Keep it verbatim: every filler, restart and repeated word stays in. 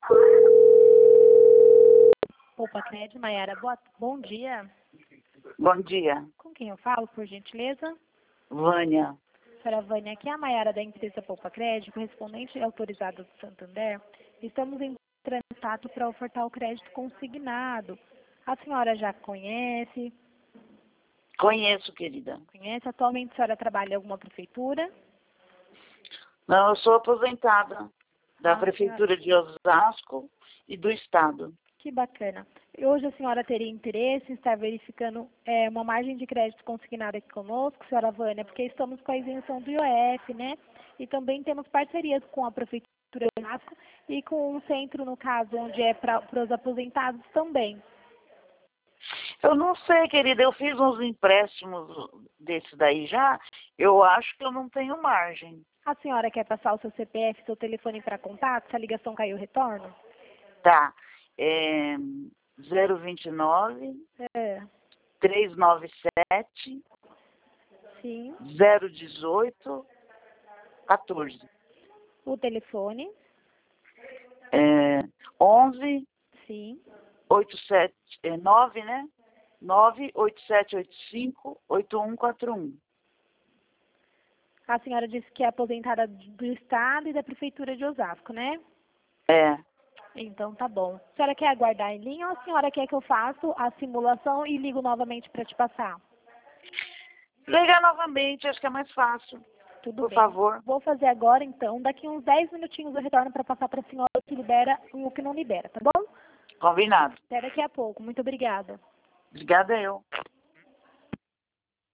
Opa, Cred, Maiara, boa, bom dia. Bom dia, Com quem eu falo, por gentileza? Vânia. Senhora Vânia, aqui é a Maiara da empresa Poupa Crédito, correspondente autorizado do Santander. Estamos entrando em contato para ofertar o crédito consignado. A senhora já conhece? Conheço, querida. Conhece? Atualmente a senhora trabalha em alguma prefeitura? Não, eu sou aposentada da Ah, Prefeitura de Osasco e do Estado. Que bacana. E hoje a senhora teria interesse em estar verificando é, uma margem de crédito consignada aqui conosco, senhora Vânia, porque estamos com a isenção do I O F, né? E também temos parcerias com a Prefeitura de Osasco e com um centro, no caso, onde é para os aposentados também. Eu não sei, querida, eu fiz uns empréstimos desse daí já, eu acho que eu não tenho margem. A senhora quer passar o seu C P F, seu telefone para contato? Se a ligação caiu, retorno? Tá, é zero vinte e nove, É, trezentos e noventa e sete, sim. zero dezoito, quatorze. O telefone? É, onze, Sim. oitenta e sete, é, nove, né? nove oito sete oito cinco, oito um quatro um. A senhora disse que é aposentada do Estado e da Prefeitura de Osasco, né? É. Então tá bom. A senhora quer aguardar em linha ou a senhora quer que eu faça a simulação e ligo novamente para te passar? Ligar novamente, acho que é mais fácil. Tudo Por bem. favor. Vou fazer agora então. Daqui uns dez minutinhos eu retorno para passar para a senhora o que libera e o que não libera, tá bom? Combinado. Até daqui a pouco. Muito obrigada. Obrigada eu.